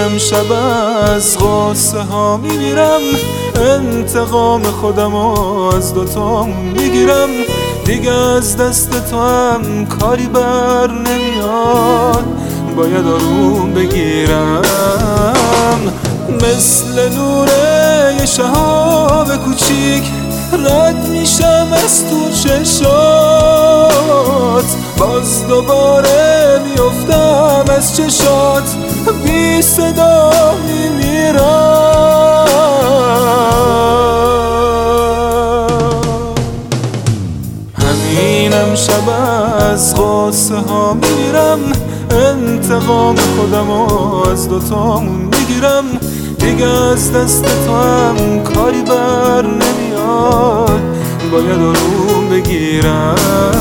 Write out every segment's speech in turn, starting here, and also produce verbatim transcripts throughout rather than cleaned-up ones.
امشب از غصه ها میمیرم، انتقام خودم از دوتامون میگیرم. دیگه از دست تو هم کاری بر نمیاد، باید آروم بگیرم. مثل نور یه شهاب کوچیک رد میشم از تو چشات، باز دوباره میفتم از چشات، بی صدا میمیرم. همین امشب از غصه ها میمیرم، انتقام خودم از دوتامون میگیرم. دیگه از دست تو هم کاری بر نمیاد، باید آروم بگیرم.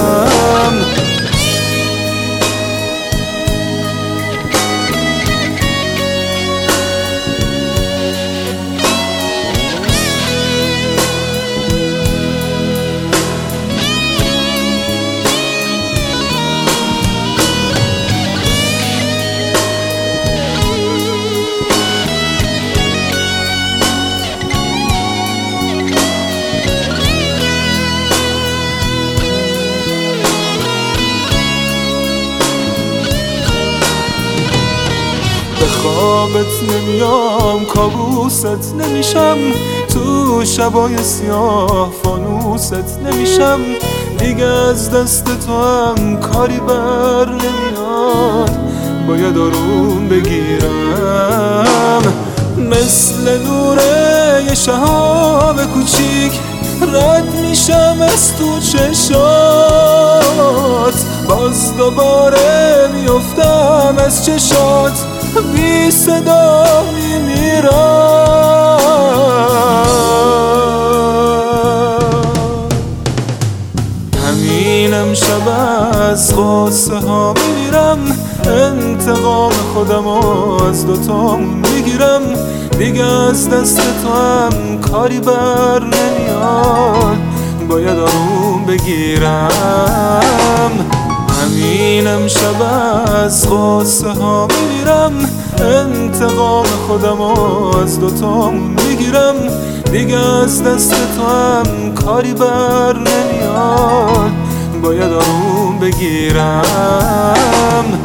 به خوابت نمیام، کابوست نمیشم، تو شبای سیاه فانوست نمیشم. دیگه از دست تو هم کاری بر نمیاد، باید آروم بگیرم. مثل نور یه شهاب کوچیک رد میشم از تو چشات، باز دوباره میفتم از چشات، بی صدا میمیرم. همین امشب از غصه ها میمیرم، انتقام خودم از دوتامون میگیرم. دیگه از دست تو هم کاری بر نمیاد، باید آروم بگیرم. همین امشب از غصه ها میمیرم، انتقام خودم از دوتامون میگیرم. دیگه از دست تو هم کاری بر نمیاد، باید آروم بگیرم.